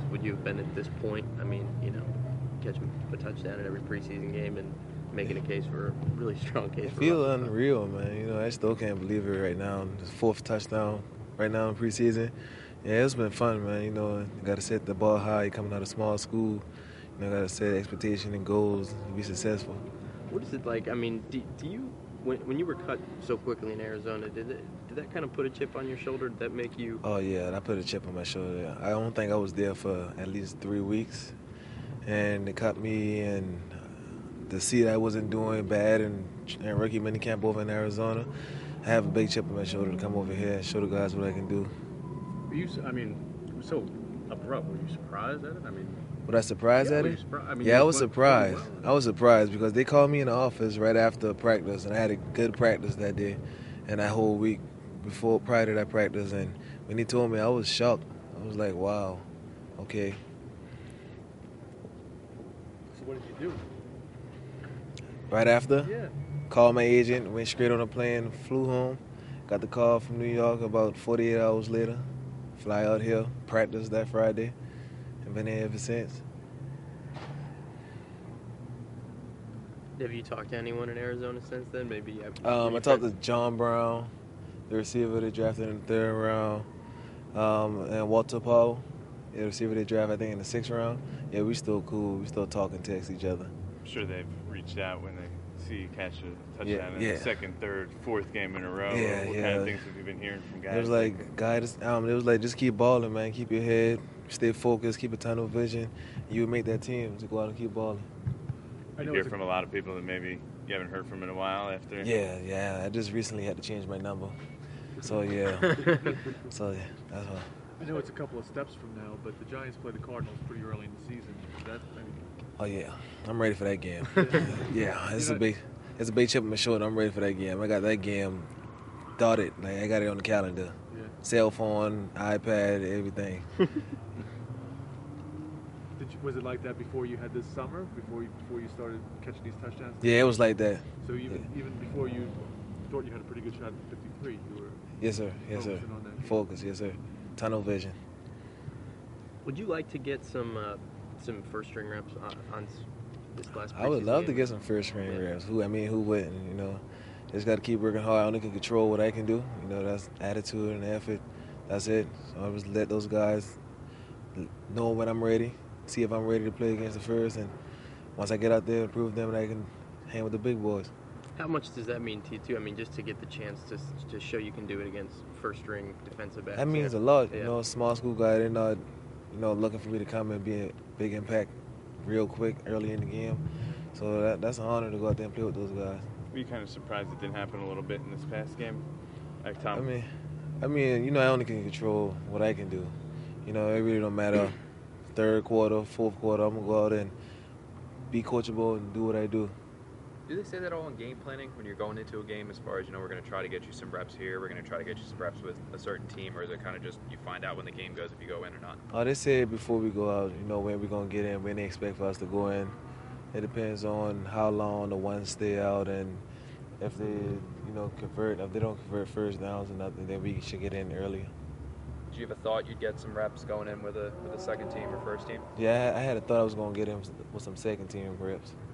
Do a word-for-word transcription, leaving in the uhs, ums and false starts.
would you have been at this point? I mean, you know, catching a touchdown in every preseason game and making a case for a really strong case It for feel Russell. unreal, man. You know, I still can't believe it right now. The fourth touchdown right now in preseason. Yeah, it's been fun, man. You know, you got to set the ball high coming out of small school. You know, got to set expectation and goals to be successful. What is it like? I mean, do, do you when when you were cut so quickly in Arizona, did it did that kind of put a chip on your shoulder? Did that make you? Oh, yeah, I put a chip on my shoulder. I don't think I was there for at least three weeks. And they cut me, and to see that I wasn't doing bad in, in rookie minicamp over in Arizona, I have a big chip on my shoulder to come over here and show the guys what I can do. Were you, I mean, it was so abrupt. Were you surprised at it? I mean, Was I surprised yeah, at were it? you surpri- I mean, Yeah, I you was played- surprised. played well. I was surprised because they called me in the office right after practice, and I had a good practice that day and that whole week before prior to that practice. And when he told me, I was shocked. I was like, wow, okay. So what did you do? Right after, Yeah. called my agent, went straight on a plane, flew home, got the call from New York about forty-eight hours later, fly out here, practice that Friday, and been here ever since. Have you talked to anyone in Arizona since then? Maybe. you have- Um, I you talked to tried- John Brown, the receiver they drafted in the third round, um, and Walter Powell, the receiver they drafted, I think, in the sixth round. Yeah, we still cool. We still talk and text each other. I'm sure they've reached out when they see you catch a touchdown Yeah, in yeah. the second, therd, fourth game in a row. Yeah, what yeah. kind of things have you been hearing from guys? It was like, guys, um, it was like, just keep balling, man. Keep your head, stay focused, keep a tunnel vision. You would make that team to go out and keep balling. I you know hear it's a- from a lot of people that maybe you haven't heard from in a while after. Yeah, yeah. I just recently had to change my number. So, yeah. so, yeah, that's all. I know it's a couple of steps from now, but the Giants play the Cardinals pretty early in the season. Is that, I mean, Oh, yeah. I'm ready for that game. yeah, it's You a know- big it's a big chip on my shoulder. I'm ready for that game. I got that game dotted. Like, I got it on the calendar. yeah. Cell phone, iPad, everything. Did you, was it like that before you had this summer? Before you before you started catching these touchdowns? Yeah, it was like that. So even even before you thought you had a pretty good shot at fifty-three, you were Yes, sir. Yes, sir. focusing on that game. Focus, yes, sir. Tunnel vision. Would you like to get some uh, some first string reps on, on s- this last? I would preseason love to game? get some first string Yeah. reps. Who I mean, who wouldn't? You know, just got to keep working hard. I only can control what I can do. You know, that's attitude and effort. That's it. So I just let those guys know when I'm ready. See if I'm ready to play against the first, and once I get out there, prove them that I can hang with the big boys. How much does that mean to you too? I mean, just to get the chance to s- to show you can do it against first string defensive backs. That means yeah. a lot. You Yeah. know, small school guy, they're not, you know, looking for me to come and be a big impact real quick early in the game. So that, that's an honor to go out there and play with those guys. Were you kind of surprised it didn't happen a little bit in this past game? Like Tom. I mean, I mean, you know, I only can control what I can do. You know, it really don't matter. Third quarter, fourth quarter, I'm gonna go out and be coachable and do what I do. Do they say that all in game planning when you're going into a game as far as, you know, we're going to try to get you some reps here, we're going to try to get you some reps with a certain team, or is it kind of just you find out when the game goes if you go in or not? Oh, they said before we go out, you know, when we're gonna get in, when they expect for us to go in. It depends on how long the ones stay out and if they, you know, convert. If they don't convert first downs or nothing, then we should get in earlier. Did you ever thought you'd get some reps going in with a with a second team or first team? Yeah, I I had a thought I was gonna get in with some second team reps.